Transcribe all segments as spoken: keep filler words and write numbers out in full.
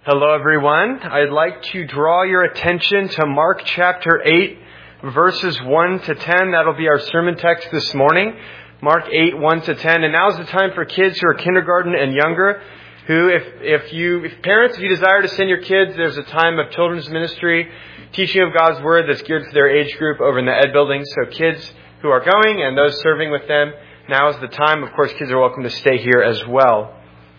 Hello everyone. I'd like to draw your attention to Mark chapter eight, verses one to ten. That'll be our sermon text this morning. Mark eight, one to ten. And now's the time for kids who are kindergarten and younger, who, if, if you, if parents, if you desire to send your kids, there's a time of children's ministry, teaching of God's Word that's geared to their age group over in the Ed building. So kids who are going and those serving with them, now is the time. Of course, kids are welcome to stay here as well.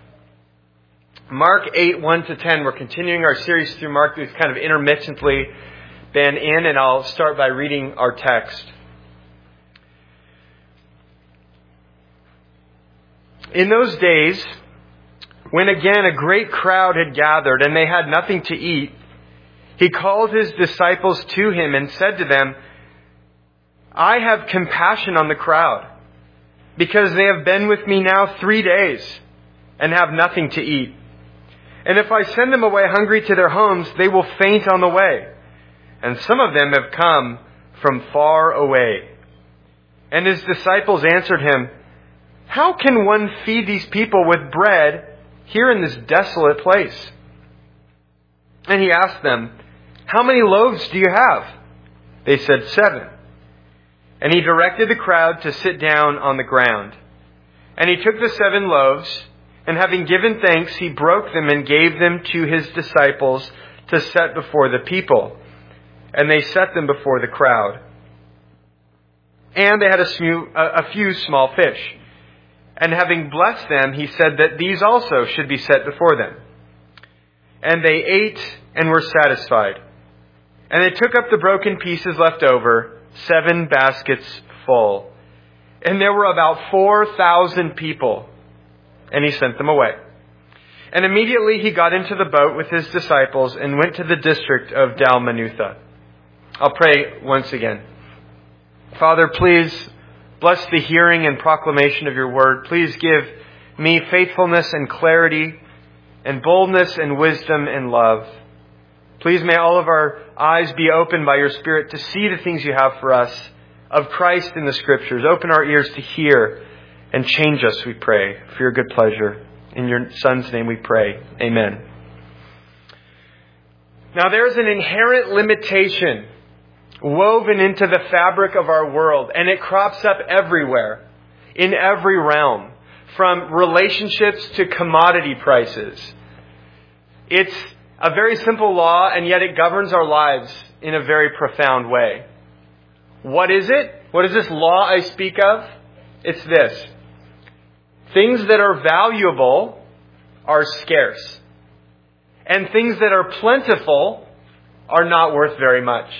Mark eight, one to ten. We're continuing our series through Mark. We've kind of intermittently been in, and I'll start by reading our text. In those days, when again a great crowd had gathered and they had nothing to eat, he called his disciples to him and said to them, I have compassion on the crowd, because they have been with me now three days and have nothing to eat. And if I send them away hungry to their homes, they will faint on the way. And some of them have come from far away. And his disciples answered him, How can one feed these people with bread here in this desolate place? And he asked them, How many loaves do you have? They said, Seven. And he directed the crowd to sit down on the ground. And he took the seven loaves, and having given thanks, he broke them and gave them to his disciples to set before the people. And they set them before the crowd. And they had a few, a few small fish. And having blessed them, he said that these also should be set before them. And they ate and were satisfied. And they took up the broken pieces left over, seven baskets full. And there were about four thousand people. And he sent them away. And immediately he got into the boat with his disciples and went to the district of Dalmanutha. I'll pray once again. Father, please bless the hearing and proclamation of your word. Please give me faithfulness and clarity and boldness and wisdom and love. Please may all of our eyes be opened by your Spirit to see the things you have for us of Christ in the Scriptures. Open our ears to hear and change us, we pray, for your good pleasure. In your Son's name we pray. Amen. Now there is an inherent limitation woven into the fabric of our world, and it crops up everywhere, in every realm, from relationships to commodity prices. It's a very simple law, and yet it governs our lives in a very profound way. What is it? What is this law I speak of? It's this. Things that are valuable are scarce. And things that are plentiful are not worth very much.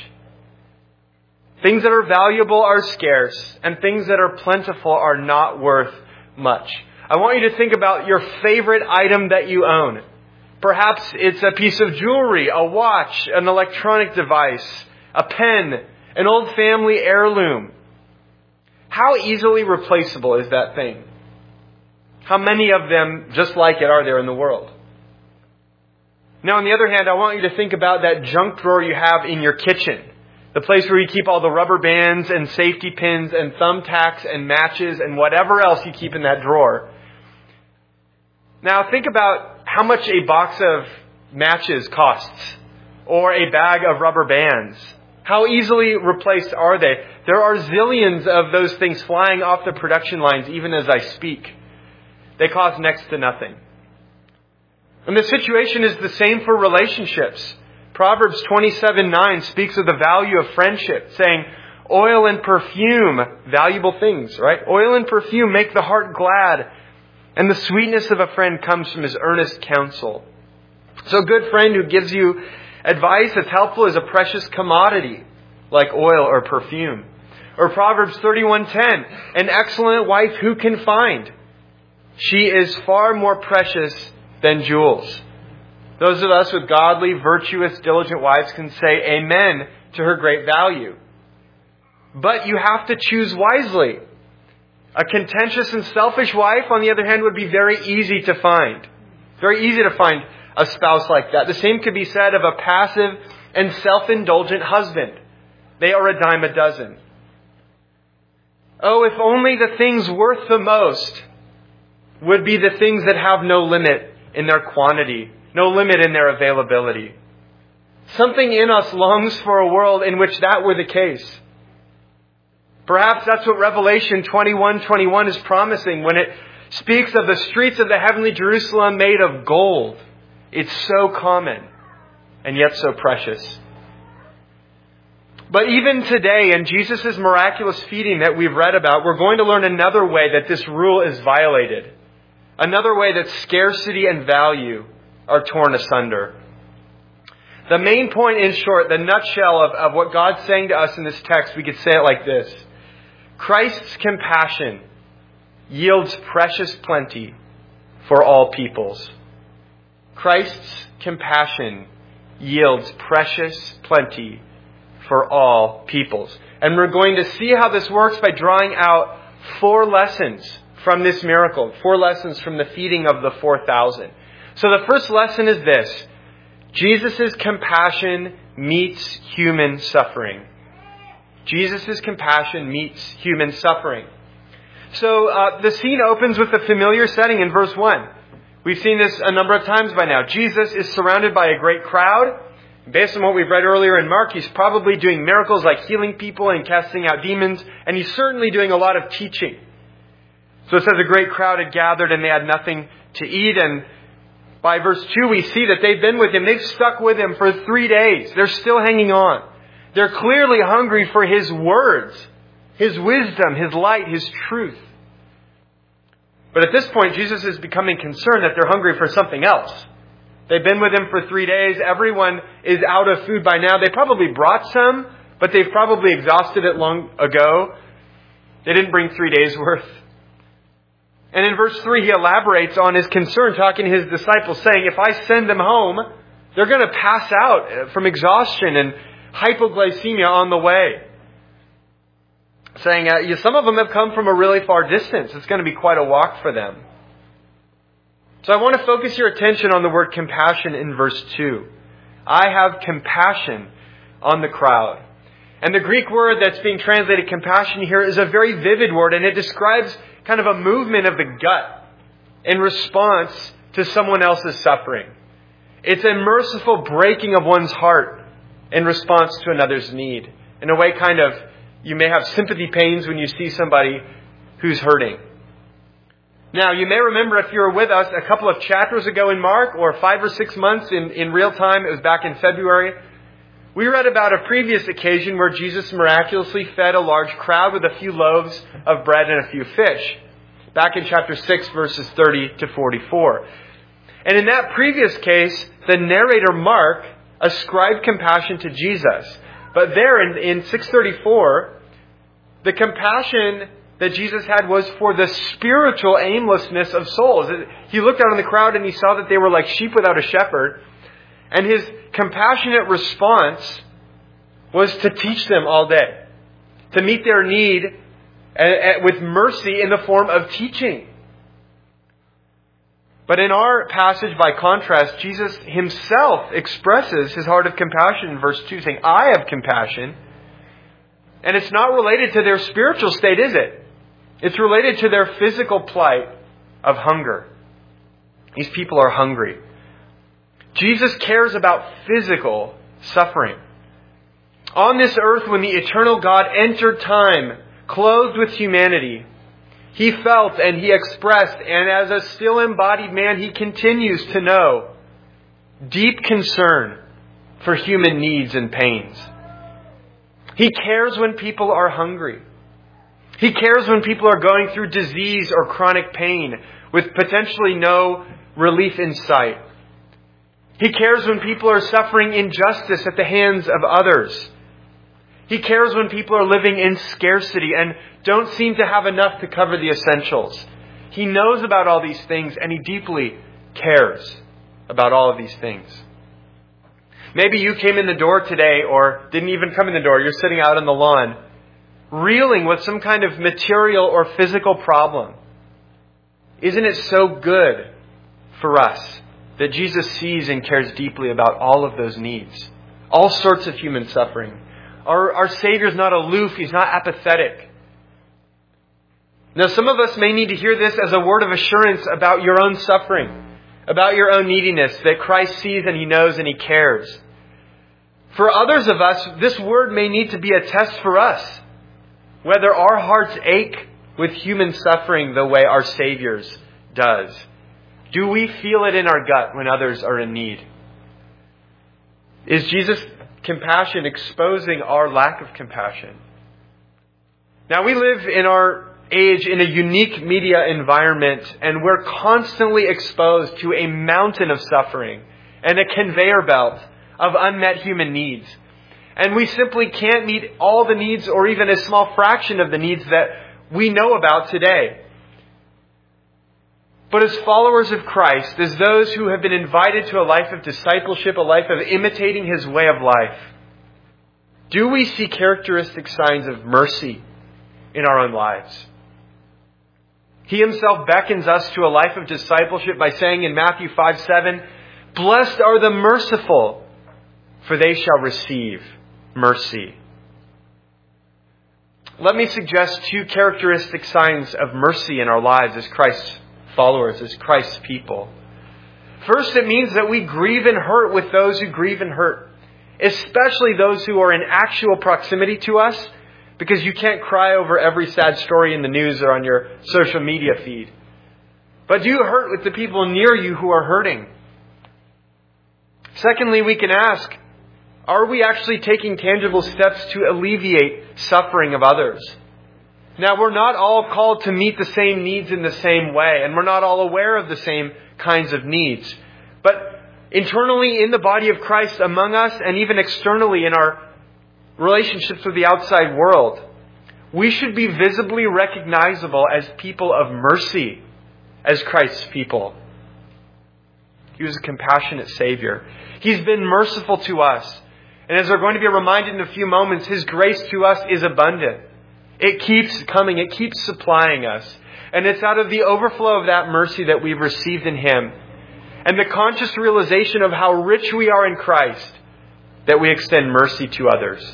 Things that are valuable are scarce. And things that are plentiful are not worth much. I want you to think about your favorite item that you own. Perhaps it's a piece of jewelry, a watch, an electronic device, a pen, an old family heirloom. How easily replaceable is that thing? How many of them just like it are there in the world? Now, on the other hand, I want you to think about that junk drawer you have in your kitchen. The place where you keep all the rubber bands and safety pins and thumbtacks and matches and whatever else you keep in that drawer. Now, think about how much a box of matches costs or a bag of rubber bands. How easily replaced are they? There are zillions of those things flying off the production lines even as I speak. They cost next to nothing. And the situation is the same for relationships. Proverbs twenty-seven nine speaks of the value of friendship, saying, oil and perfume, valuable things, right? Oil and perfume make the heart glad, and the sweetness of a friend comes from his earnest counsel. So a good friend who gives you advice that's helpful is a precious commodity, like oil or perfume. Or Proverbs thirty-one ten, an excellent wife who can find? She is far more precious than jewels. Those of us with godly, virtuous, diligent wives can say amen to her great value. But you have to choose wisely. A contentious and selfish wife, on the other hand, would be very easy to find. Very easy to find a spouse like that. The same could be said of a passive and self-indulgent husband. They are a dime a dozen. Oh, if only the things worth the most would be the things that have no limit in their quantity no limit in their availability. Something in us longs for a world in which that were the case. Perhaps that's what Revelation twenty-one twenty-one is promising when it speaks of the streets of the heavenly Jerusalem made of gold. It's so common and yet so precious. But even today, in Jesus' miraculous feeding that we've read about, we're going to learn another way that this rule is violated. Another way that scarcity and value are torn asunder. The main point, in short, the nutshell of, of what God's saying to us in this text, we could say it like this. Christ's compassion yields precious plenty for all peoples. Christ's compassion yields precious plenty for all peoples. And we're going to see how this works by drawing out four lessons from this miracle. Four lessons from the feeding of the four thousand. So the first lesson is this. Jesus' compassion meets human suffering. Jesus' compassion meets human suffering. So uh, the scene opens with a familiar setting in verse one. We've seen this a number of times by now. Jesus is surrounded by a great crowd. Based on what we've read earlier in Mark, he's probably doing miracles like healing people and casting out demons. And he's certainly doing a lot of teaching. So it says a great crowd had gathered and they had nothing to eat. And by verse two, we see that they've been with him. They've stuck with him for three days. They're still hanging on. They're clearly hungry for his words, his wisdom, his light, his truth. But at this point, Jesus is becoming concerned that they're hungry for something else. They've been with him for three days. Everyone is out of food by now. They probably brought some, but they've probably exhausted it long ago. They didn't bring three days' worth. And in verse three, he elaborates on his concern, talking to his disciples, saying, if I send them home, they're going to pass out from exhaustion and hypoglycemia on the way. Saying, uh, yeah, some of them have come from a really far distance. It's going to be quite a walk for them. So I want to focus your attention on the word compassion in verse two. I have compassion on the crowd. And the Greek word that's being translated compassion here is a very vivid word, and it describes kind of a movement of the gut in response to someone else's suffering. It's a merciful breaking of one's heart in response to another's need. In a way, kind of, you may have sympathy pains when you see somebody who's hurting. Now, you may remember if you were with us a couple of chapters ago in Mark, or five or six months in, in real time, it was back in February, we read about a previous occasion where Jesus miraculously fed a large crowd with a few loaves of bread and a few fish. Back in chapter six, verses thirty to forty-four. And in that previous case, the narrator Mark ascribed compassion to Jesus. But there in, in six thirty-four, the compassion that Jesus had was for the spiritual aimlessness of souls. He looked out on the crowd and he saw that they were like sheep without a shepherd. And his compassionate response was to teach them all day, to meet their need with mercy in the form of teaching. But in our passage, by contrast, Jesus himself expresses his heart of compassion in verse two, saying, I have compassion. And it's not related to their spiritual state, is it? It's related to their physical plight of hunger. These people are hungry. Jesus cares about physical suffering. On this earth, when the eternal God entered time, clothed with humanity, he felt and he expressed, and as a still embodied man, he continues to know deep concern for human needs and pains. He cares when people are hungry. He cares when people are going through disease or chronic pain with potentially no relief in sight. He cares when people are suffering injustice at the hands of others. He cares when people are living in scarcity and don't seem to have enough to cover the essentials. He knows about all these things and he deeply cares about all of these things. Maybe you came in the door today or didn't even come in the door. You're sitting out on the lawn, reeling with some kind of material or physical problem. Isn't it so good for us that Jesus sees and cares deeply about all of those needs? All sorts of human suffering. Our, our Savior's not aloof. He's not apathetic. Now, some of us may need to hear this as a word of assurance about your own suffering, about your own neediness that Christ sees and He knows and He cares. For others of us, this word may need to be a test for us, whether our hearts ache with human suffering the way our Savior's does. Do we feel it in our gut when others are in need? Is Jesus' compassion exposing our lack of compassion? Now, we live in our age in a unique media environment, and we're constantly exposed to a mountain of suffering and a conveyor belt of unmet human needs. And we simply can't meet all the needs or even a small fraction of the needs that we know about today. But as followers of Christ, as those who have been invited to a life of discipleship, a life of imitating His way of life, do we see characteristic signs of mercy in our own lives? He Himself beckons us to a life of discipleship by saying in Matthew five seven, "Blessed are the merciful, for they shall receive mercy." Let me suggest two characteristic signs of mercy in our lives as Christ's followers, as Christ's people. First, it means that we grieve and hurt with those who grieve and hurt, especially those who are in actual proximity to us, because you can't cry over every sad story in the news or on your social media feed. But do you hurt with the people near you who are hurting? Secondly, we can ask, are we actually taking tangible steps to alleviate suffering of others? Now, we're not all called to meet the same needs in the same way, and we're not all aware of the same kinds of needs. But internally in the body of Christ among us, and even externally in our relationships with the outside world, we should be visibly recognizable as people of mercy, as Christ's people. He was a compassionate Savior. He's been merciful to us. And as we're going to be reminded in a few moments, His grace to us is abundant. It keeps coming. It keeps supplying us. And it's out of the overflow of that mercy that we've received in Him, and the conscious realization of how rich we are in Christ, that we extend mercy to others.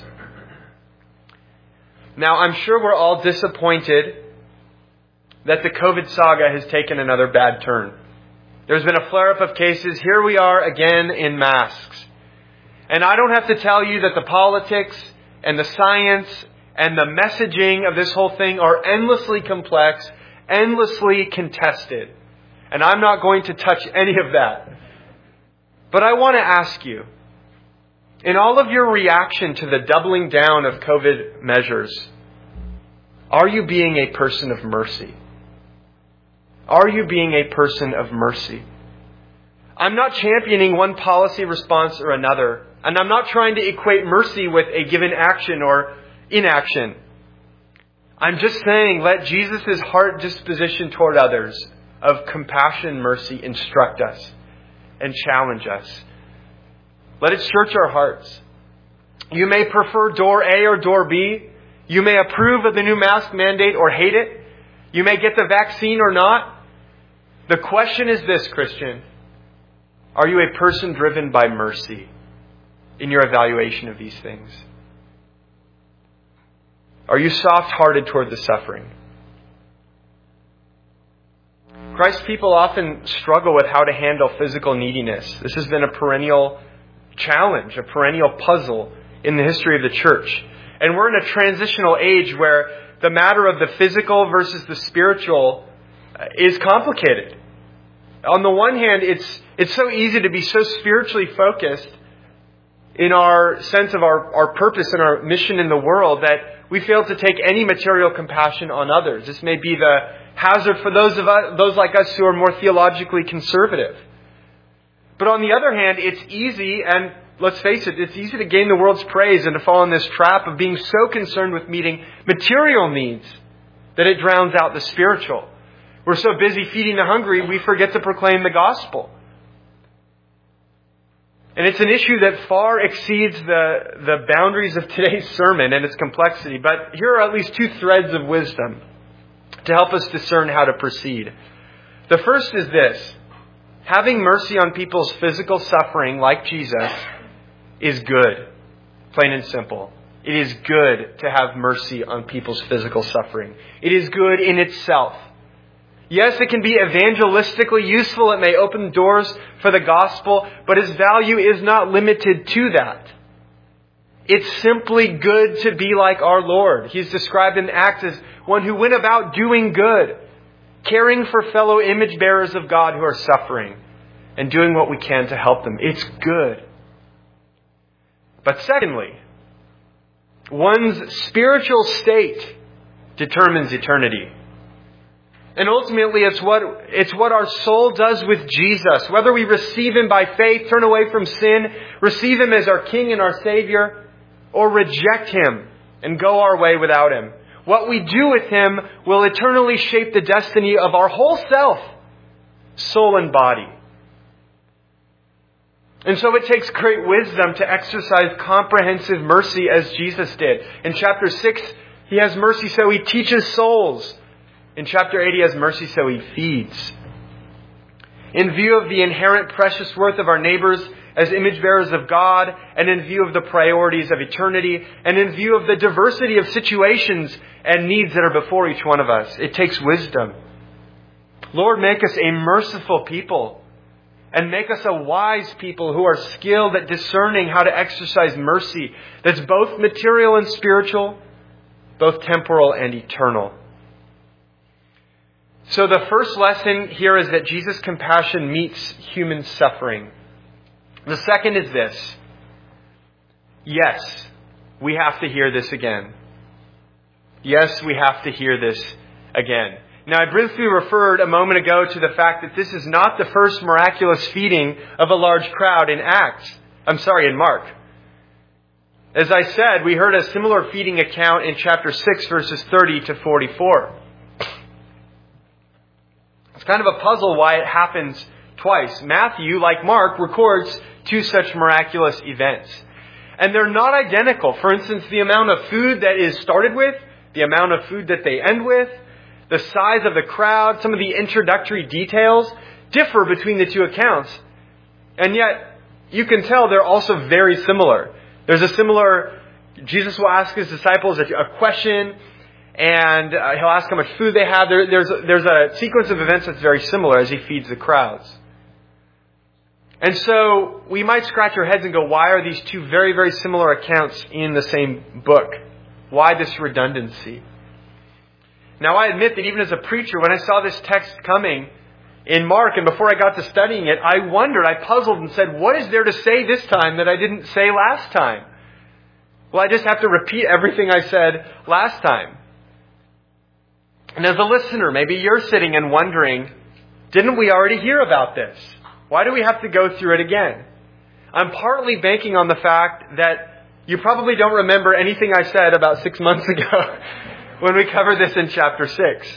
Now, I'm sure we're all disappointed that the COVID saga has taken another bad turn. There's been a flare-up of cases. Here we are again in masks. And I don't have to tell you that the politics and the science and the messaging of this whole thing are endlessly complex, endlessly contested. And I'm not going to touch any of that. But I want to ask you, in all of your reaction to the doubling down of COVID measures, are you being a person of mercy? Are you being a person of mercy? I'm not championing one policy response or another, and I'm not trying to equate mercy with a given action or inaction. I'm just saying, let Jesus' heart disposition toward others of compassion and mercy instruct us and challenge us. Let it search our hearts. You may prefer door A or door B. You may approve of the new mask mandate or hate it. You may get the vaccine or not. The question is this, Christian. Are you a person driven by mercy in your evaluation of these things? Are you soft-hearted toward the suffering? Christ's people often struggle with how to handle physical neediness. This has been a perennial challenge, a perennial puzzle in the history of the church. And we're in a transitional age where the matter of the physical versus the spiritual is complicated. On the one hand, it's it's so easy to be so spiritually focused in our sense of our, our purpose and our mission in the world that we fail to take any material compassion on others. This may be the hazard for those of us, those like us who are more theologically conservative. But on the other hand, it's easy, and let's face it, it's easy to gain the world's praise and to fall in this trap of being so concerned with meeting material needs that it drowns out the spiritual. We're so busy feeding the hungry, we forget to proclaim the gospel. And it's an issue that far exceeds the, the boundaries of today's sermon and its complexity. But here are at least two threads of wisdom to help us discern how to proceed. The first is this. Having mercy on people's physical suffering, like Jesus, is good. Plain and simple. It is good to have mercy on people's physical suffering. It is good in itself. Yes, it can be evangelistically useful. It may open doors for the gospel, but its value is not limited to that. It's simply good to be like our Lord. He's described in Acts as one who went about doing good, caring for fellow image bearers of God who are suffering, and doing what we can to help them. It's good. But secondly, one's spiritual state determines eternity. And ultimately, it's what, it's what our soul does with Jesus. Whether we receive Him by faith, turn away from sin, receive Him as our King and our Savior, or reject Him and go our way without Him. What we do with Him will eternally shape the destiny of our whole self, soul and body. And so it takes great wisdom to exercise comprehensive mercy as Jesus did. In chapter six, He has mercy so He teaches souls. In chapter eight, He has mercy so He feeds. In view of the inherent precious worth of our neighbors as image bearers of God, and in view of the priorities of eternity, and in view of the diversity of situations and needs that are before each one of us, it takes wisdom. Lord, make us a merciful people, and make us a wise people who are skilled at discerning how to exercise mercy that's both material and spiritual, both temporal and eternal. So the first lesson here is that Jesus' compassion meets human suffering. The second is this. Yes, we have to hear this again. Yes, we have to hear this again. Now, I briefly referred a moment ago to the fact that this is not the first miraculous feeding of a large crowd in Acts. I'm sorry, in Mark. As I said, we heard a similar feeding account in chapter six, verses thirty to forty-four. It's kind of a puzzle why it happens twice. Matthew, like Mark, records two such miraculous events. And they're not identical. For instance, the amount of food that is started with, the amount of food that they end with, the size of the crowd, some of the introductory details differ between the two accounts. And yet, you can tell they're also very similar. There's a similar, Jesus will ask His disciples a, a question, and uh, He'll ask how much food they have. There, there's, there's a sequence of events that's very similar as He feeds the crowds. And so we might scratch our heads and go, why are these two very, very similar accounts in the same book? Why this redundancy? Now, I admit that even as a preacher, when I saw this text coming in Mark, and before I got to studying it, I wondered, I puzzled and said, what is there to say this time that I didn't say last time? Well, I just have to repeat everything I said last time. And as a listener, maybe you're sitting and wondering, didn't we already hear about this? Why do we have to go through it again? I'm partly banking on the fact that you probably don't remember anything I said about six months ago when we covered this in chapter six.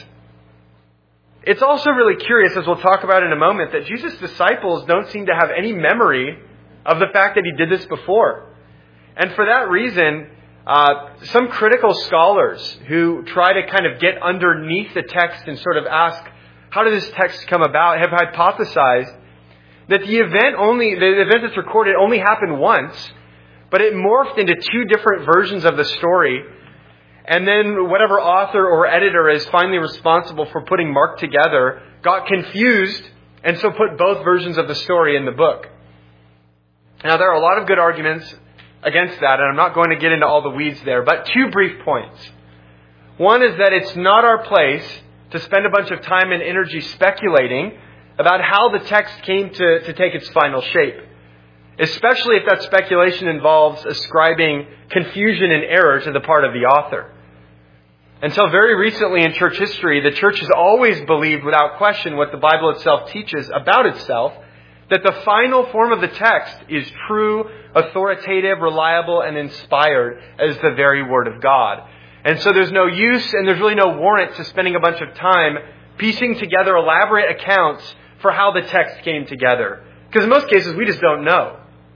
It's also really curious, as we'll talk about in a moment, that Jesus' disciples don't seem to have any memory of the fact that He did this before. And for that reason, uh, some critical scholars who try to kind of get underneath the text and sort of ask, how did this text come about, have hypothesized that the event only, the event that's recorded only happened once, but it morphed into two different versions of the story. And then whatever author or editor is finally responsible for putting Mark together got confused and so put both versions of the story in the book. Now, there are a lot of good arguments against that, and I'm not going to get into all the weeds there, but two brief points. One is that it's not our place to spend a bunch of time and energy speculating about how the text came to, to take its final shape, especially if that speculation involves ascribing confusion and error to the part of the author. Until very recently in church history, the church has always believed without question what the Bible itself teaches about itself, that the final form of the text is true, authoritative, reliable, and inspired as the very Word of God. And so there's no use and there's really no warrant to spending a bunch of time piecing together elaborate accounts for how the text came together. Because in most cases, we just don't know.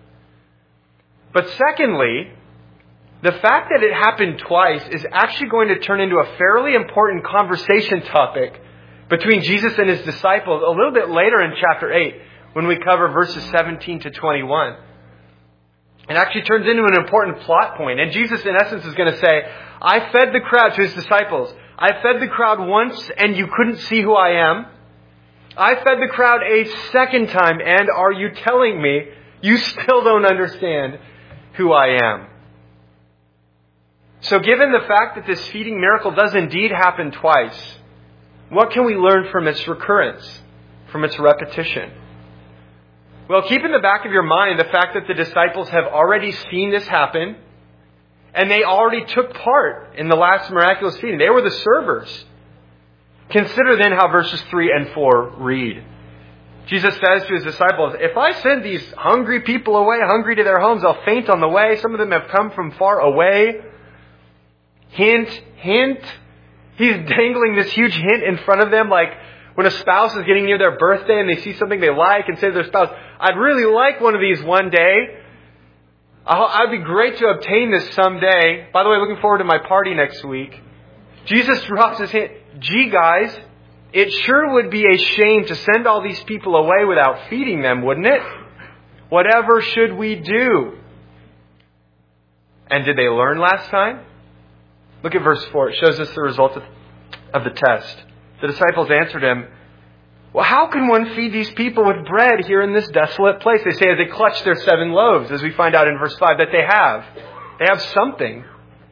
But secondly, the fact that it happened twice is actually going to turn into a fairly important conversation topic between Jesus and His disciples a little bit later in chapter eight, when we cover verses seventeen to twenty-one. It actually turns into an important plot point. And Jesus, in essence, is going to say, I fed the crowd, to His disciples, I fed the crowd once and you couldn't see who I am. I fed the crowd a second time, and are you telling me you still don't understand who I am? So given the fact that this feeding miracle does indeed happen twice, what can we learn from its recurrence, from its repetition? Well, keep in the back of your mind the fact that the disciples have already seen this happen, and they already took part in the last miraculous feeding. They were the servers. Consider then how verses three and four read. Jesus says to his disciples, if I send these hungry people away, hungry to their homes, they'll faint on the way. Some of them have come from far away. Hint, hint. He's dangling this huge hint in front of them, like when a spouse is getting near their birthday and they see something they like and say to their spouse, I'd really like one of these one day. I'd be great to obtain this someday. By the way, looking forward to my party next week. Jesus drops his hint. Gee, guys, it sure would be a shame to send all these people away without feeding them, wouldn't it? Whatever should we do? And did they learn last time? Look at verse four. It shows us the result of, of the test. The disciples answered him, well, how can one feed these people with bread here in this desolate place? They say as they clutch their seven loaves, as we find out in verse five, that they have. They have something.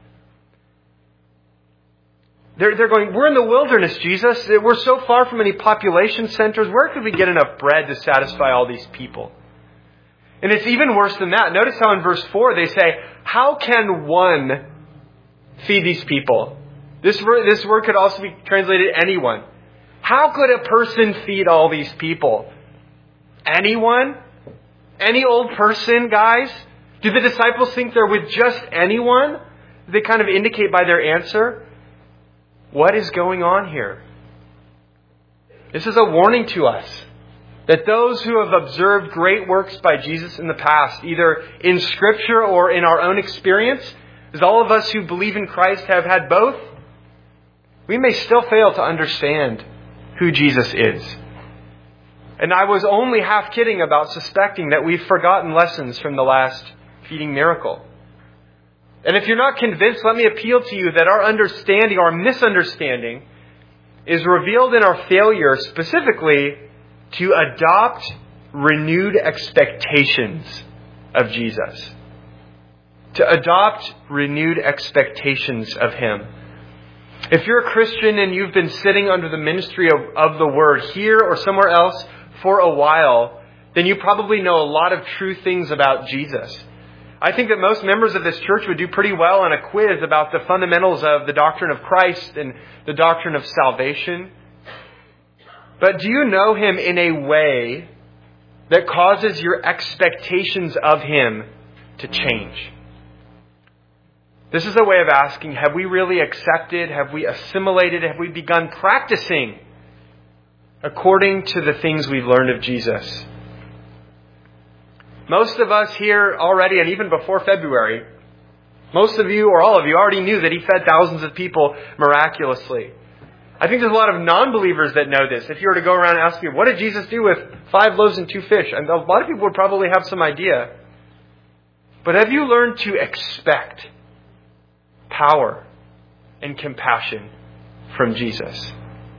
They're, they're going, we're in the wilderness, Jesus. We're so far from any population centers. Where could we get enough bread to satisfy all these people? And it's even worse than that. Notice how in verse four they say, how can one feed these people? This word, this word could also be translated anyone. How could a person feed all these people? Anyone? Any old person, guys? Do the disciples think they're with just anyone? They kind of indicate by their answer. What is going on here? This is a warning to us that those who have observed great works by Jesus in the past, either in Scripture or in our own experience, as all of us who believe in Christ have had both, we may still fail to understand who Jesus is. And I was only half kidding about suspecting that we've forgotten lessons from the last feeding miracle. And if you're not convinced, let me appeal to you that our understanding, our misunderstanding, is revealed in our failure specifically to adopt renewed expectations of Jesus. To adopt renewed expectations of Him. If you're a Christian and you've been sitting under the ministry of, of the Word here or somewhere else for a while, then you probably know a lot of true things about Jesus. I think that most members of this church would do pretty well on a quiz about the fundamentals of the doctrine of Christ and the doctrine of salvation. But do you know Him in a way that causes your expectations of Him to change? This is a way of asking, have we really accepted, have we assimilated, have we begun practicing according to the things we've learned of Jesus? Most of us here already, and even before February, most of you or all of you already knew that He fed thousands of people miraculously. I think there's a lot of non-believers that know this. If you were to go around and ask people, what did Jesus do with five loaves and two fish? And a lot of people would probably have some idea. But have you learned to expect power and compassion from Jesus?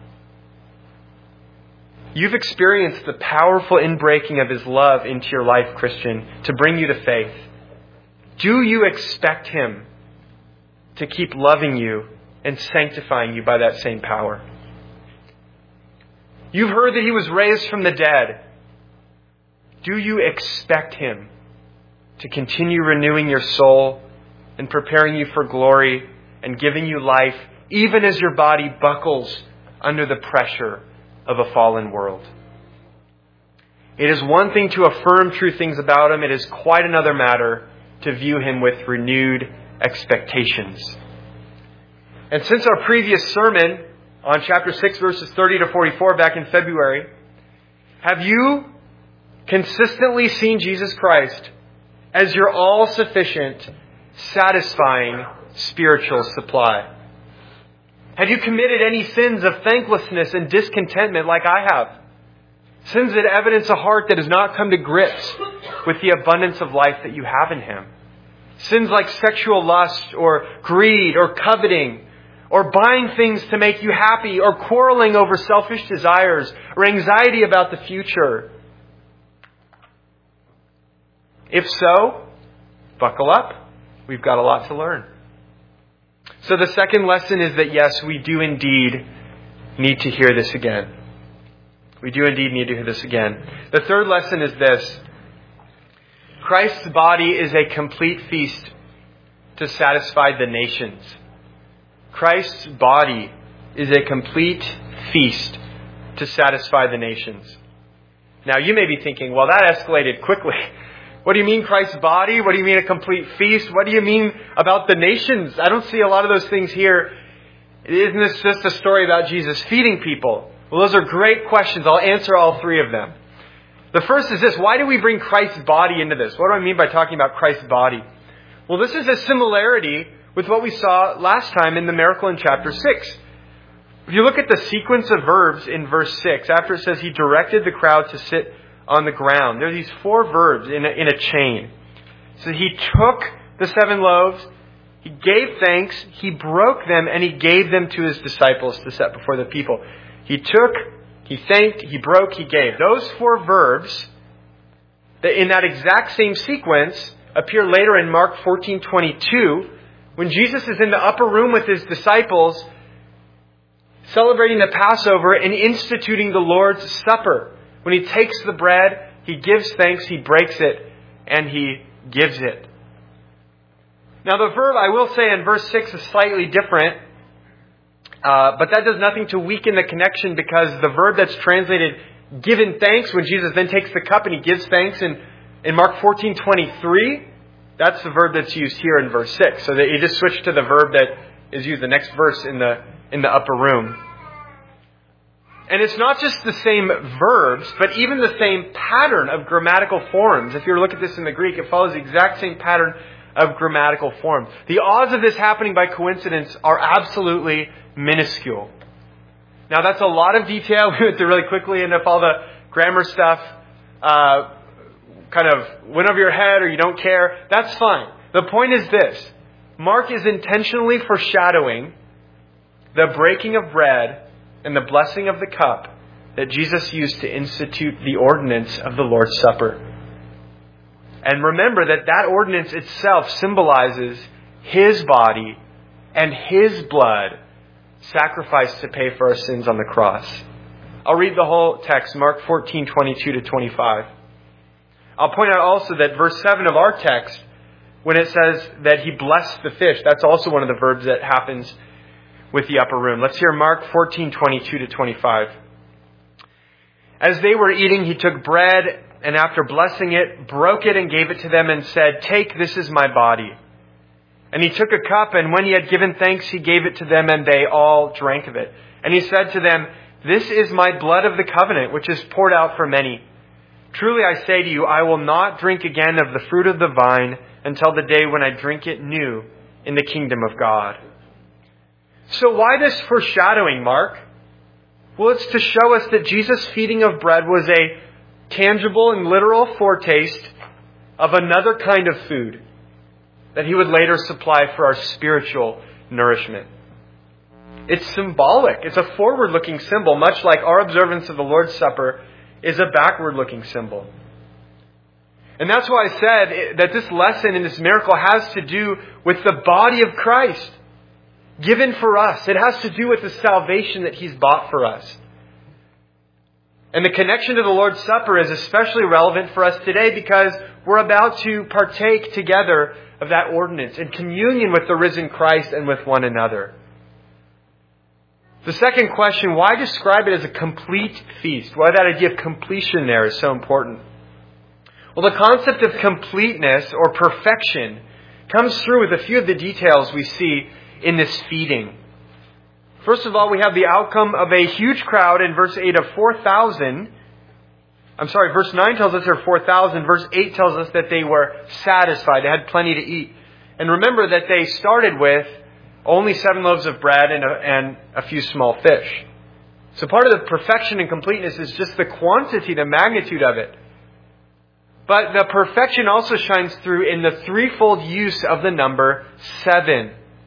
You've experienced the powerful inbreaking of His love into your life, Christian, to bring you to faith. Do you expect Him to keep loving you and sanctifying you by that same power? You've heard that He was raised from the dead. Do you expect Him to continue renewing your soul and preparing you for glory and giving you life, even as your body buckles under the pressure of a fallen world? It is one thing to affirm true things about Him. It is quite another matter to view Him with renewed expectations. And since our previous sermon on chapter six, verses thirty to forty-four back in February, have you consistently seen Jesus Christ as your all-sufficient, satisfying spiritual supply? Have you committed any sins of thanklessness and discontentment like I have? Sins that evidence a heart that has not come to grips with the abundance of life that you have in Him. Sins like sexual lust or greed or coveting or buying things to make you happy, or quarreling over selfish desires, or anxiety about the future? If so, buckle up. We've got a lot to learn. So the second lesson is that yes, we do indeed need to hear this again. We do indeed need to hear this again. The third lesson is this. Christ's body is a complete feast to satisfy the nations. Christ's body is a complete feast to satisfy the nations. Now you may be thinking, well, that escalated quickly. What do you mean Christ's body? What do you mean a complete feast? What do you mean about the nations? I don't see a lot of those things here. Isn't this just a story about Jesus feeding people? Well, those are great questions. I'll answer all three of them. The first is this. Why do we bring Christ's body into this? What do I mean by talking about Christ's body? Well, this is a similarity with what we saw last time in the miracle in chapter six. If you look at the sequence of verbs in verse six, after it says he directed the crowd to sit on the ground, there are these four verbs in a, in a chain. So he took the seven loaves, he gave thanks, he broke them, and he gave them to his disciples to set before the people. He took, he thanked, he broke, he gave. Those four verbs, that in that exact same sequence, appear later in Mark fourteen twenty-two, when Jesus is in the upper room with his disciples, celebrating the Passover and instituting the Lord's Supper. When he takes the bread, he gives thanks, he breaks it, and he gives it. Now the verb, I will say, in verse six is slightly different, uh, but that does nothing to weaken the connection, because the verb that's translated given thanks, when Jesus then takes the cup and he gives thanks in, in Mark fourteen twenty-three, that's the verb that's used here in verse six. So that you just switch to the verb that is used the next verse in the in the upper room. And it's not just the same verbs, but even the same pattern of grammatical forms. If you look at this in the Greek, it follows the exact same pattern of grammatical forms. The odds of this happening by coincidence are absolutely minuscule. Now that's a lot of detail. We went through really quickly, and if all the grammar stuff uh, kind of went over your head or you don't care, that's fine. The point is this. Mark is intentionally foreshadowing the breaking of bread and the blessing of the cup that Jesus used to institute the ordinance of the Lord's Supper. And remember that that ordinance itself symbolizes His body and His blood sacrificed to pay for our sins on the cross. I'll read the whole text, Mark fourteen twenty-two to twenty-five. I'll point out also that verse seven of our text, when it says that He blessed the fish, that's also one of the verbs that happens with the upper room. Let's hear Mark fourteen twenty-two to twenty-five. As they were eating, He took bread, and after blessing it, broke it and gave it to them and said, "Take, this is my body." And He took a cup, and when He had given thanks, He gave it to them, and they all drank of it. And He said to them, "This is my blood of the covenant, which is poured out for many. Truly I say to you, I will not drink again of the fruit of the vine until the day when I drink it new in the kingdom of God." So why this foreshadowing, Mark? Well, it's to show us that Jesus' feeding of bread was a tangible and literal foretaste of another kind of food that He would later supply for our spiritual nourishment. It's symbolic. It's a forward-looking symbol, much like our observance of the Lord's Supper is a backward-looking symbol. And that's why I said that this lesson in this miracle has to do with the body of Christ given for us. It has to do with the salvation that He's bought for us. And the connection to the Lord's Supper is especially relevant for us today because we're about to partake together of that ordinance in communion with the risen Christ and with one another. The second question, why describe it as a complete feast? Why that idea of completion there is so important? Well, the concept of completeness or perfection comes through with a few of the details we see in this feeding. First of all, we have the outcome of a huge crowd in verse eight of four thousand. I'm sorry, verse nine tells us there are four thousand. Verse eight tells us that they were satisfied. They had plenty to eat. And remember that they started with only seven loaves of bread and a, and a few small fish. So part of the perfection and completeness is just the quantity, the magnitude of it. But the perfection also shines through in the threefold use of the number seven.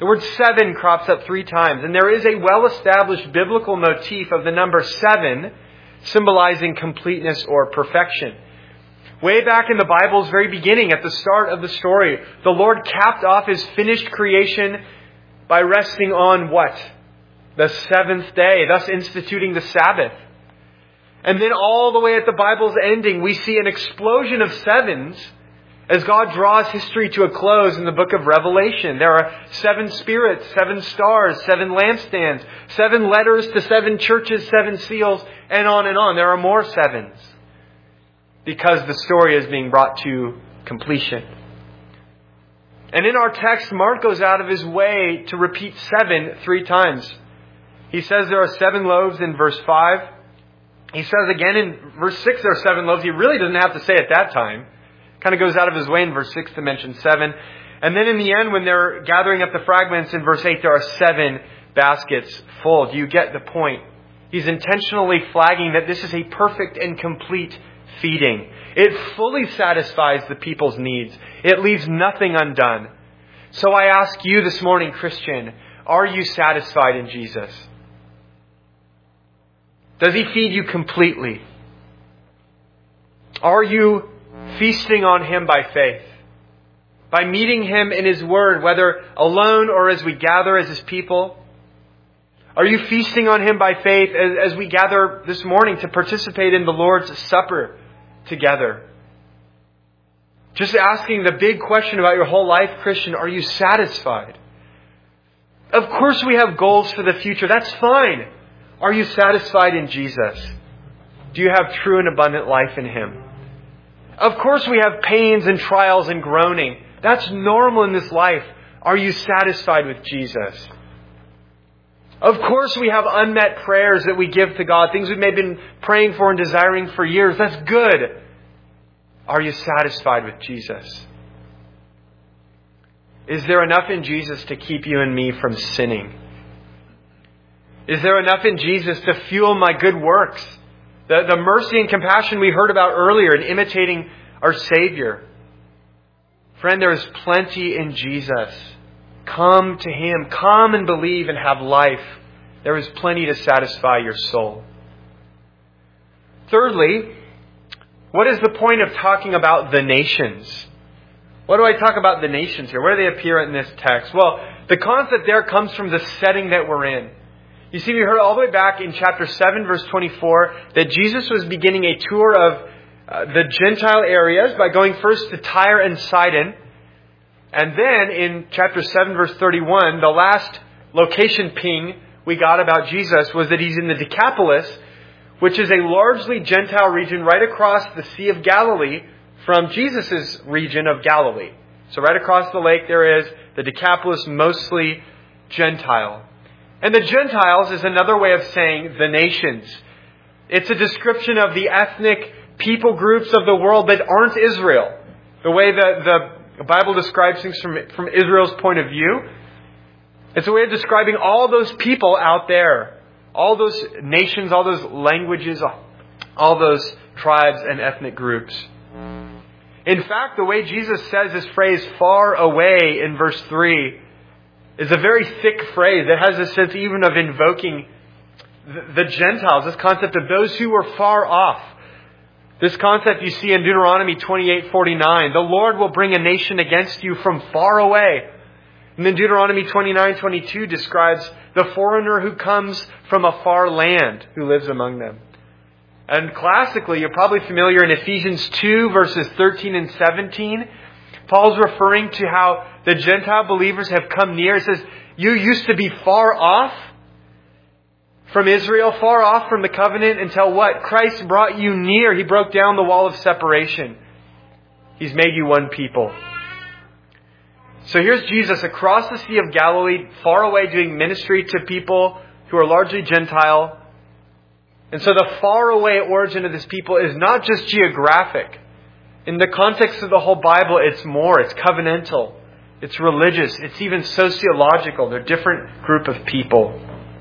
The word seven crops up three times, and there is a well-established biblical motif of the number seven symbolizing completeness or perfection. Way back in the Bible's very beginning, at the start of the story, the Lord capped off His finished creation by resting on what? The seventh day, thus instituting the Sabbath. And then all the way at the Bible's ending, we see an explosion of sevens as God draws history to a close in the book of Revelation. There are seven spirits, seven stars, seven lampstands, seven letters to seven churches, seven seals, and on and on. There are more sevens because the story is being brought to completion. And in our text, Mark goes out of his way to repeat seven three times. He says there are seven loaves in verse five. He says again in verse six there are seven loaves. He really doesn't have to say it that time. Kind of goes out of his way in verse six to mention seven. And then in the end, when they're gathering up the fragments in verse eight, there are seven baskets full. Do you get the point? He's intentionally flagging that this is a perfect and complete feeding. It fully satisfies the people's needs. It leaves nothing undone. So I ask you this morning, Christian, are you satisfied in Jesus? Does He feed you completely? Are you feasting on Him by faith? By meeting Him in His Word, whether alone or as we gather as His people? Are you feasting on Him by faith as, as we gather this morning to participate in the Lord's Supper together? Just asking the big question about your whole life, Christian, are you satisfied? Of course we have goals for the future. That's fine. Are you satisfied in Jesus? Do you have true and abundant life in Him? Of course we have pains and trials and groaning. That's normal in this life. Are you satisfied with Jesus? Of course we have unmet prayers that we give to God, things we've maybe been praying for and desiring for years. That's good. Are you satisfied with Jesus? Is there enough in Jesus to keep you and me from sinning? Is there enough in Jesus to fuel my good works? The, the mercy and compassion we heard about earlier in imitating our Savior. Friend, there is plenty in Jesus. Come to Him. Come and believe and have life. There is plenty to satisfy your soul. Thirdly, what is the point of talking about the nations? What do I talk about the nations here? Where do they appear in this text? Well, the concept there comes from the setting that we're in. You see, we heard all the way back in chapter seven, verse twenty-four, that Jesus was beginning a tour of uh, the Gentile areas by going first to Tyre and Sidon. And then in chapter seven, verse thirty-one, the last location ping we got about Jesus was that He's in the Decapolis, which is a largely Gentile region right across the Sea of Galilee from Jesus' region of Galilee. So right across the lake there is the Decapolis, mostly Gentile. And the Gentiles is another way of saying the nations. It's a description of the ethnic people groups of the world that aren't Israel. The way that the Bible describes things from, from Israel's point of view. It's a way of describing all those people out there. All those nations, all those languages, all those tribes and ethnic groups. In fact, the way Jesus says this phrase, far away, in verse three, is a very thick phrase that has a sense even of invoking the Gentiles, this concept of those who were far off. This concept you see in Deuteronomy twenty-eight forty-nine. The Lord will bring a nation against you from far away. And then Deuteronomy twenty-nine twenty-two describes the foreigner who comes from a far land who lives among them. And classically, you're probably familiar in Ephesians two verses thirteen and seventeen. Paul's referring to how the Gentile believers have come near. It says, you used to be far off from Israel, far off from the covenant, until what? Christ brought you near. He broke down the wall of separation. He's made you one people. So here's Jesus across the Sea of Galilee, far away, doing ministry to people who are largely Gentile. And so the far away origin of this people is not just geographic. In the context of the whole Bible, it's more. It's covenantal. It's religious. It's even sociological. They're a different group of people.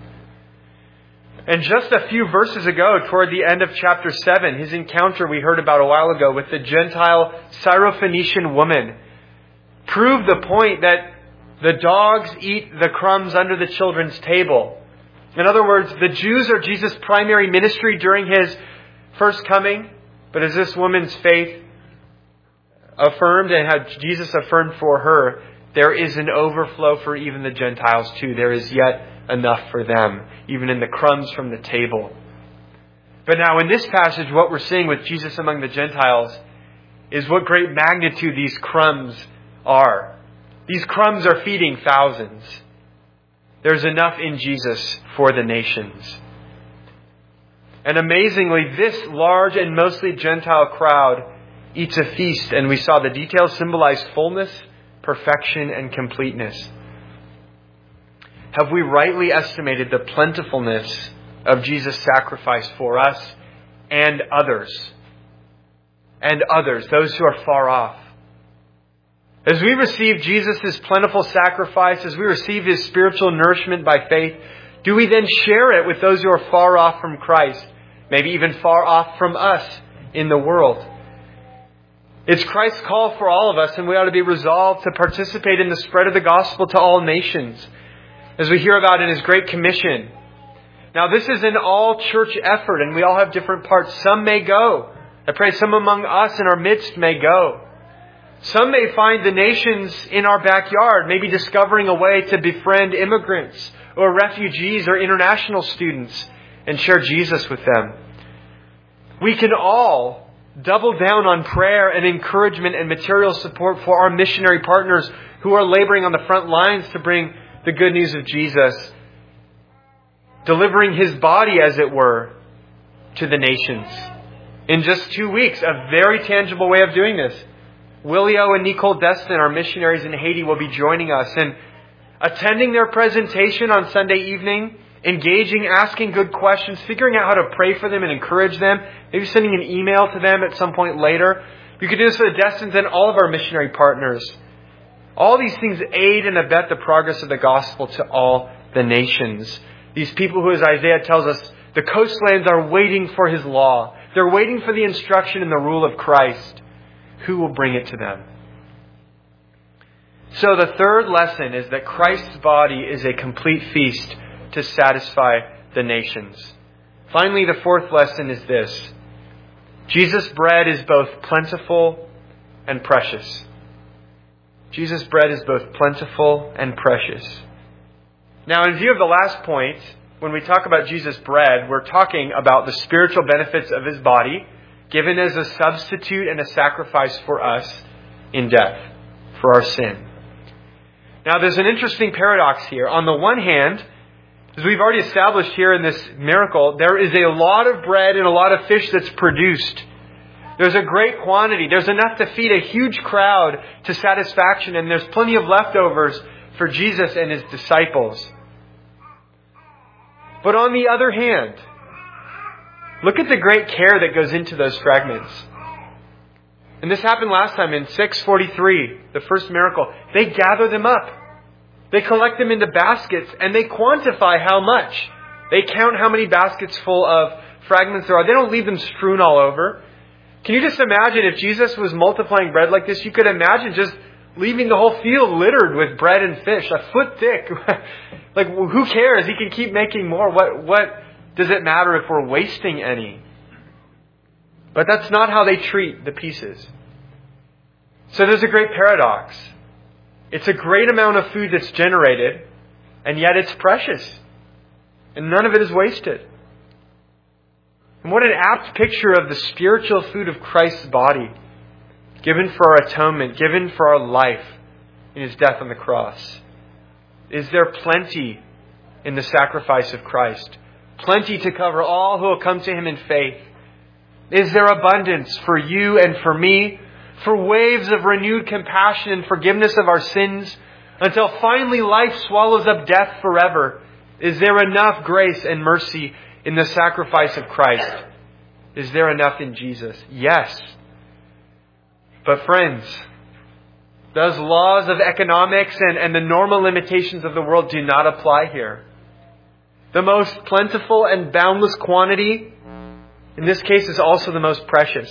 And just a few verses ago, toward the end of chapter seven, his encounter we heard about a while ago with the Gentile Syrophoenician woman proved the point that The dogs eat the crumbs under the children's table. In other words, the Jews are Jesus' primary ministry during His first coming. But as this woman's faith affirmed and how Jesus affirmed for her, there is an overflow for even the Gentiles too. There is yet enough for them, even in the crumbs from the table. But now in this passage, what we're seeing with Jesus among the Gentiles is what great magnitude these crumbs are. These crumbs are feeding thousands. There's enough in Jesus for the nations. And amazingly, this large and mostly Gentile crowd eats a feast, and we saw the details symbolize fullness, perfection, and completeness. Have we rightly estimated the plentifulness of Jesus' sacrifice for us and others? And others, those who are far off. As we receive Jesus' plentiful sacrifice, as we receive His spiritual nourishment by faith, do we then share it with those who are far off from Christ? Maybe even far off from us in the world. It's Christ's call for all of us, and we ought to be resolved to participate in the spread of the gospel to all nations, as we hear about in His Great Commission. Now, this is an all-church effort, and we all have different parts. Some may go. I pray some among us in our midst may go. Some may find the nations in our backyard, maybe discovering a way to befriend immigrants or refugees or international students and share Jesus with them. We can all double down on prayer and encouragement and material support for our missionary partners who are laboring on the front lines to bring the good news of Jesus, delivering His body, as it were, to the nations. In just two weeks, a very tangible way of doing this. Willio and Nicole Destin, our missionaries in Haiti, will be joining us and attending their presentation on Sunday evening, engaging, asking good questions, figuring out how to pray for them and encourage them, maybe sending an email to them at some point later. You could do this for the Destins and all of our missionary partners. All these things aid and abet the progress of the gospel to all the nations. These people who, as Isaiah tells us, the coastlands are waiting for His law. They're waiting for the instruction and the rule of Christ. Who will bring it to them? So the third lesson is that Christ's body is a complete feast to satisfy the nations. Finally, the fourth lesson is this. Jesus' bread is both plentiful and precious. Jesus' bread is both plentiful and precious. Now, in view of the last point, when we talk about Jesus' bread, we're talking about the spiritual benefits of His body, given as a substitute and a sacrifice for us in death, for our sin. Now, there's an interesting paradox here. On the one hand, as we've already established here in this miracle, there is a lot of bread and a lot of fish that's produced. There's a great quantity. There's enough to feed a huge crowd to satisfaction, and there's plenty of leftovers for Jesus and His disciples. But on the other hand, look at the great care that goes into those fragments. And this happened last time in six forty-three, the first miracle. They gather them up. They collect them into baskets and they quantify how much. They count how many baskets full of fragments there are. They don't leave them strewn all over. Can you just imagine if Jesus was multiplying bread like this? You could imagine just leaving the whole field littered with bread and fish, a foot thick. Like, who cares? He can keep making more. What, what does it matter if we're wasting any? But that's not how they treat the pieces. So there's a great paradox. It's a great amount of food that's generated, and yet it's precious. And none of it is wasted. And what an apt picture of the spiritual food of Christ's body, given for our atonement, given for our life in His death on the cross. Is there plenty in the sacrifice of Christ? Plenty to cover all who will come to Him in faith? Is there abundance for you and for me, for waves of renewed compassion and forgiveness of our sins, until finally life swallows up death forever? Is there enough grace and mercy in the sacrifice of Christ? Is there enough in Jesus? Yes. But friends, those laws of economics and, and the normal limitations of the world do not apply here. The most plentiful and boundless quantity, in this case, is also the most precious.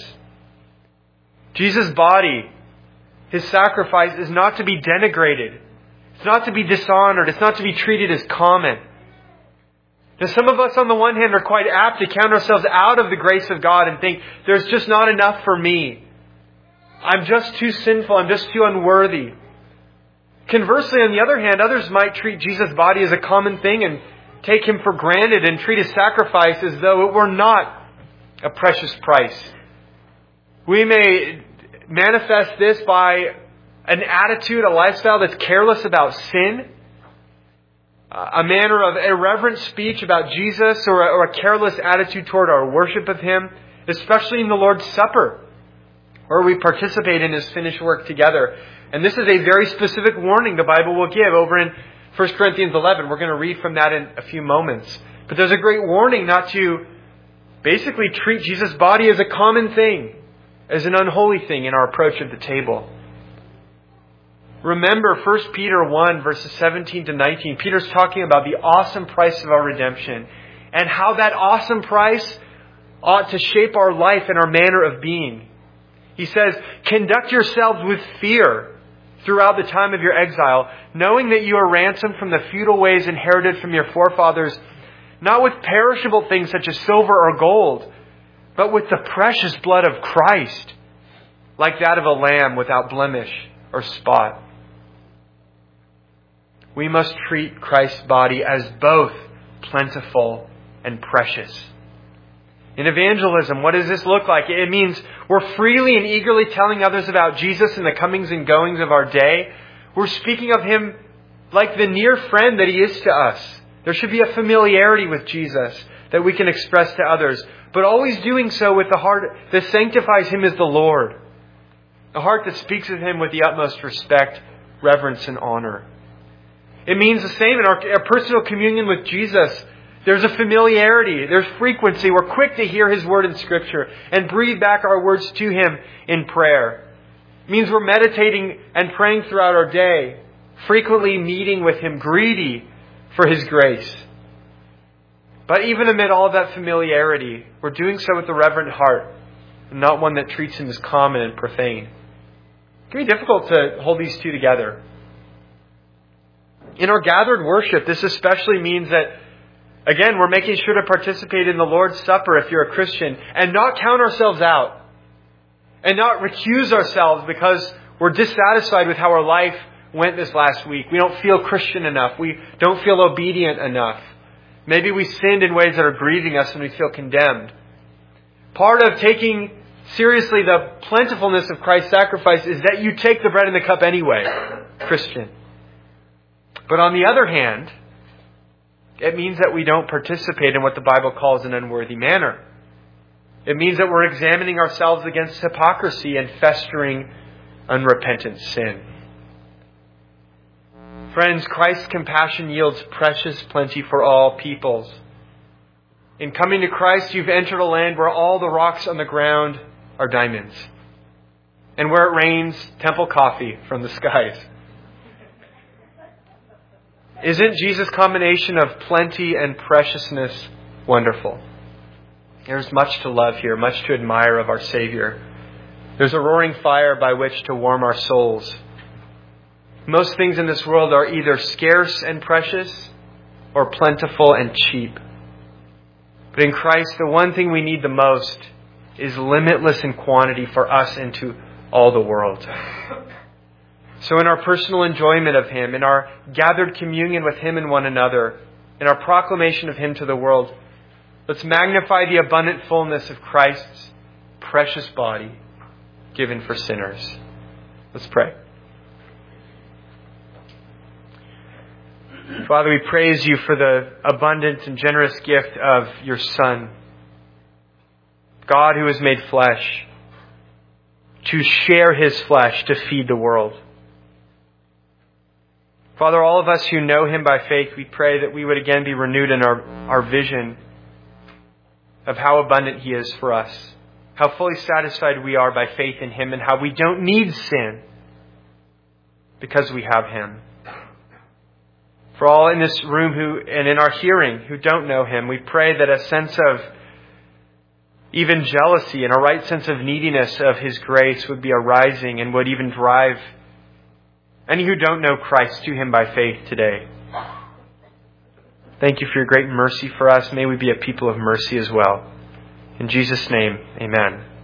Jesus' body, His sacrifice, is not to be denigrated. It's not to be dishonored. It's not to be treated as common. Now, some of us on the one hand are quite apt to count ourselves out of the grace of God and think, there's just not enough for me. I'm just too sinful. I'm just too unworthy. Conversely, on the other hand, others might treat Jesus' body as a common thing and take Him for granted and treat His sacrifice as though it were not a precious price. We may manifest this by an attitude, a lifestyle that's careless about sin, a manner of irreverent speech about Jesus, or a, or a careless attitude toward our worship of Him, especially in the Lord's Supper, where we participate in His finished work together. And this is a very specific warning the Bible will give over in First Corinthians eleven. We're going to read from that in a few moments. But there's a great warning not to basically treat Jesus' body as a common thing, as an unholy thing in our approach of the table. Remember First Peter one, verses seventeen to nineteen. Peter's talking about the awesome price of our redemption and how that awesome price ought to shape our life and our manner of being. He says, conduct yourselves with fear throughout the time of your exile, knowing that you are ransomed from the futile ways inherited from your forefathers, not with perishable things such as silver or gold, but with the precious blood of Christ, like that of a lamb without blemish or spot. We must treat Christ's body as both plentiful and precious. In evangelism, what does this look like? It means we're freely and eagerly telling others about Jesus and the comings and goings of our day. We're speaking of Him like the near friend that He is to us. There should be a familiarity with Jesus that we can express to others, but always doing so with the heart that sanctifies Him as the Lord. A heart that speaks of Him with the utmost respect, reverence, and honor. It means the same in our, our personal communion with Jesus. There's a familiarity. There's frequency. We're quick to hear His word in Scripture and breathe back our words to Him in prayer. It means we're meditating and praying throughout our day, frequently meeting with Him, greedy for His grace. But even amid all of that familiarity, we're doing so with a reverent heart, and not one that treats Him as common and profane. It can be difficult to hold these two together. In our gathered worship, this especially means that, again, we're making sure to participate in the Lord's Supper if you're a Christian, and not count ourselves out, and not recuse ourselves because we're dissatisfied with how our life went this last week. We don't feel Christian enough. We don't feel obedient enough. Maybe we sinned in ways that are grieving us and we feel condemned. Part of taking seriously the plentifulness of Christ's sacrifice is that you take the bread and the cup anyway, Christian. But on the other hand, it means that we don't participate in what the Bible calls an unworthy manner. It means that we're examining ourselves against hypocrisy and festering unrepentant sin. Friends, Christ's compassion yields precious plenty for all peoples. In coming to Christ, you've entered a land where all the rocks on the ground are diamonds, and where it rains temple coffee from the skies. Isn't Jesus' combination of plenty and preciousness wonderful? There's much to love here, much to admire of our Savior. There's a roaring fire by which to warm our souls. Most things in this world are either scarce and precious or plentiful and cheap. But in Christ, the one thing we need the most is limitless in quantity for us and to all the world. So in our personal enjoyment of Him, in our gathered communion with Him and one another, in our proclamation of Him to the world, let's magnify the abundant fullness of Christ's precious body given for sinners. Let's pray. Father, we praise You for the abundant and generous gift of Your Son, God who is made flesh, to share His flesh to feed the world. Father, all of us who know Him by faith, we pray that we would again be renewed in our, our vision of how abundant He is for us, how fully satisfied we are by faith in Him, and how we don't need sin because we have Him. For all in this room who and in our hearing who don't know Him, we pray that a sense of even jealousy and a right sense of neediness of His grace would be arising and would even drive Any who don't know Christ to Him by faith today. Thank You for Your great mercy for us. May we be a people of mercy as well. In Jesus' name, amen.